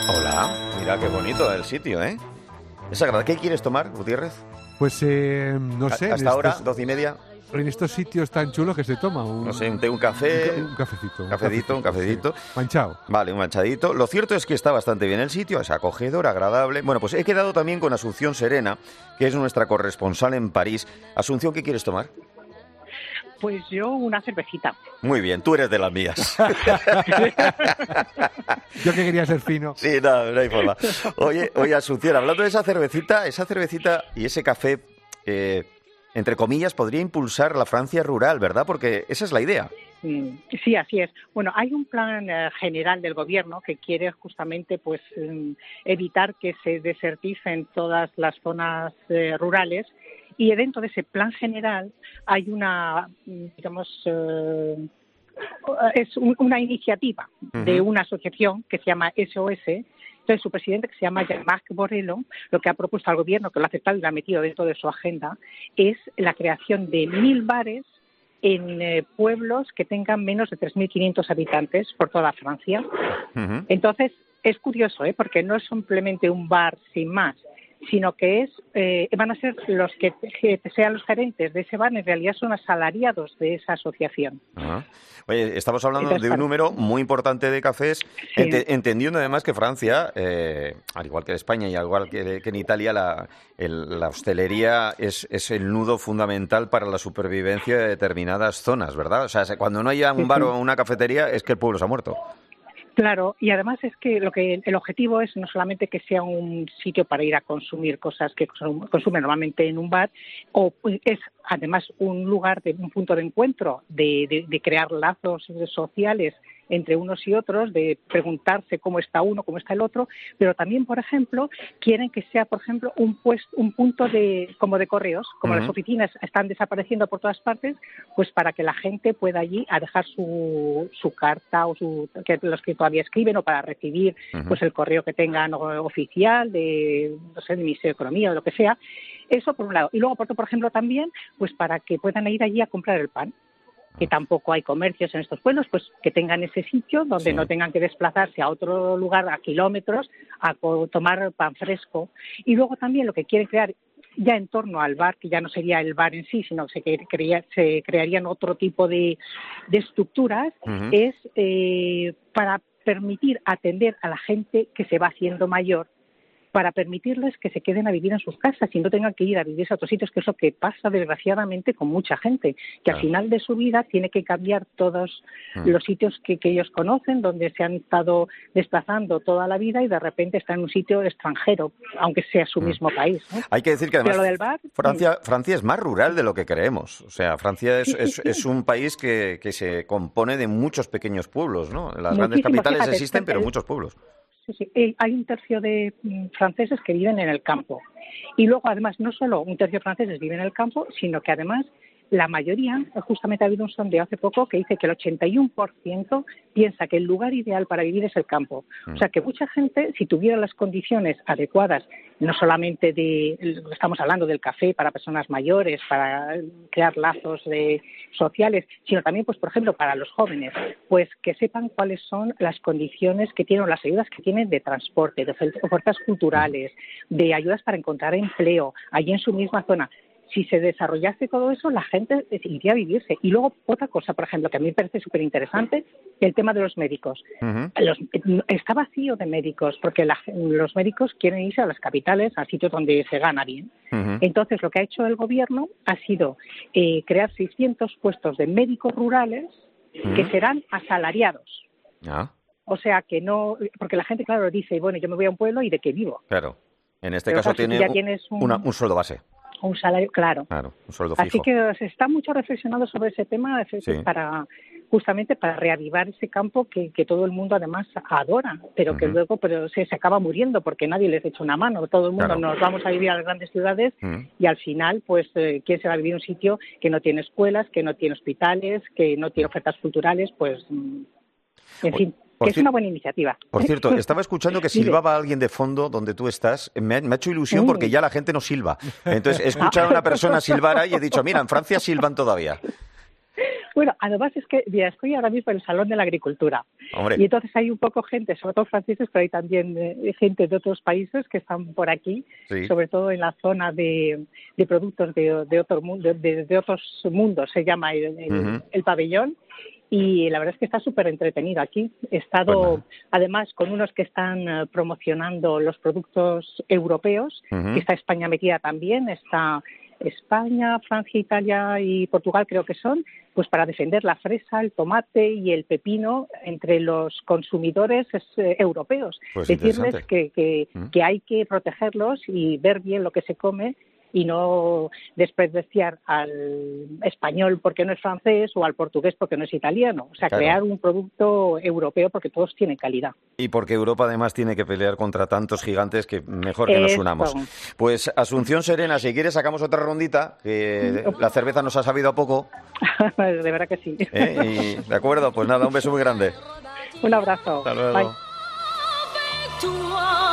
Hola, mira qué bonito el sitio, ¿eh? Es agradable. ¿Qué quieres tomar, Gutiérrez? Pues no sé. Hasta ahora, 12:30. En estos sitios tan chulos que se toma No sé, un té, un café. Un cafecito. Un cafecito. Sí. Manchado. Vale, un manchadito. Lo cierto es que está bastante bien el sitio, es acogedor, agradable. Bueno, pues he quedado también con Asunción Serena, que es nuestra corresponsal en París. Asunción, ¿qué quieres tomar? Pues yo una cervecita. Muy bien, tú eres de las mías. Yo que quería ser fino. Sí, no hay forma. Oye, Asunción, hablando de esa cervecita y ese café, entre comillas, podría impulsar la Francia rural, ¿verdad? Porque esa es la idea. Sí, así es. Bueno, hay un plan general del gobierno que quiere justamente pues evitar que se deserticen todas las zonas rurales. Y dentro de ese plan general hay una, es una iniciativa de una asociación que se llama SOS. Entonces, su presidente, que se llama Jean-Marc Borrello, lo que ha propuesto al gobierno, que lo ha aceptado y lo ha metido dentro de su agenda, es la creación de 1.000 bares en pueblos que tengan menos de 3.500 habitantes por toda Francia. Entonces, es curioso, porque no es simplemente un bar sin más, sino que van a ser los que sean los gerentes de ese bar, en realidad son asalariados de esa asociación. Ajá. Oye, estamos hablando de un número muy importante de cafés, sí. Entendiendo además que Francia, al igual que en España y al igual que en Italia, la hostelería es el nudo fundamental para la supervivencia de determinadas zonas, ¿verdad? O sea, cuando no haya un bar o una cafetería es que el pueblo se ha muerto. Claro, y además es que el objetivo es no solamente que sea un sitio para ir a consumir cosas que consumen normalmente en un bar, o es además un lugar, un punto de encuentro, de crear lazos sociales entre unos y otros, de preguntarse cómo está uno, cómo está el otro, pero también, por ejemplo, quieren que sea, por ejemplo, un punto como de correos, como las oficinas están desapareciendo por todas partes, pues para que la gente pueda allí a dejar su carta o que los que todavía escriben o para recibir pues el correo que tengan oficial de, no sé, del Ministerio de Economía o lo que sea. Eso por un lado. Y luego, por ejemplo, también pues para que puedan ir allí a comprar el pan, que tampoco hay comercios en estos pueblos, pues que tengan ese sitio donde no tengan que desplazarse a otro lugar a kilómetros a tomar pan fresco. Y luego también lo que quieren crear ya en torno al bar, que ya no sería el bar en sí, sino que se crearían otro tipo de estructuras, es para permitir atender a la gente que se va haciendo mayor, para permitirles que se queden a vivir en sus casas y no tengan que ir a vivir a otros sitios, que es lo que pasa desgraciadamente con mucha gente, que al final de su vida tiene que cambiar todos los sitios que ellos conocen, donde se han estado desplazando toda la vida y de repente está en un sitio extranjero, aunque sea su mismo país, ¿no? Hay que decir que además Pero lo del bar, Francia es más rural de lo que creemos. O sea, Francia es un país que se compone de muchos pequeños pueblos, ¿no? Las grandes capitales existen, pero muchos pueblos. Sí. Hay un tercio de franceses que viven en el campo. Y luego, además, no solo un tercio de franceses viven en el campo, sino que además la mayoría, justamente ha habido un sondeo hace poco que dice que el 81% piensa que el lugar ideal para vivir es el campo. O sea, que mucha gente, si tuviera las condiciones adecuadas, no solamente estamos hablando del café para personas mayores, para crear lazos sociales, sino también, pues por ejemplo, para los jóvenes, pues que sepan cuáles son las condiciones que tienen, o las ayudas que tienen de transporte, de ofertas culturales, de ayudas para encontrar empleo, allí en su misma zona. Si se desarrollase todo eso, la gente iría a vivirse. Y luego, otra cosa, por ejemplo, que a mí me parece súper interesante, el tema de los médicos. Está vacío de médicos, porque los médicos quieren irse a las capitales, a sitios donde se gana bien. Entonces, lo que ha hecho el gobierno ha sido crear 600 puestos de médicos rurales que serán asalariados. O sea, que no... Porque la gente, claro, dice, bueno, yo me voy a un pueblo y ¿de qué vivo? Claro. En este caso tiene un sueldo base. Un salario, claro, un sueldo fijo. Así que se está mucho reflexionando sobre ese tema justamente para reavivar ese campo que todo el mundo además adora, pero que luego se acaba muriendo porque nadie les echa una mano. Todo el mundo nos vamos a vivir a las grandes ciudades y al final, pues, ¿quién se va a vivir en un sitio que no tiene escuelas, que no tiene hospitales, que no tiene ofertas culturales? Pues, en fin. Que es una buena iniciativa. Por cierto, estaba escuchando que silbaba alguien de fondo donde tú estás. Me ha hecho ilusión porque ya la gente no silba. Entonces he escuchado a una persona silbar ahí y he dicho, mira, en Francia silban todavía. Bueno, además es que mira, estoy ahora mismo en el Salón de la Agricultura. Hombre. Y entonces hay un poco gente, sobre todo franceses, pero hay también gente de otros países que están por aquí, Sí. sobre todo en la zona de productos de otro mundo, de otros mundos, se llama el pabellón. Y la verdad es que está súper entretenido aquí. He estado, además, con unos que están promocionando los productos europeos, que está España metida también, está España, Francia, Italia y Portugal creo que son, pues para defender la fresa, el tomate y el pepino entre los consumidores europeos. Pues decirles que hay que protegerlos y ver bien lo que se come y no despreciar al español porque no es francés o al portugués porque no es italiano. O sea, claro, crear un producto europeo porque todos tienen calidad. Y porque Europa además tiene que pelear contra tantos gigantes que mejor que nos unamos. Pues Asunción Serena, si quieres sacamos otra rondita, que la cerveza nos ha sabido a poco. De verdad que sí. Y, de acuerdo, pues nada, un beso muy grande. Un abrazo. Hasta luego. Bye.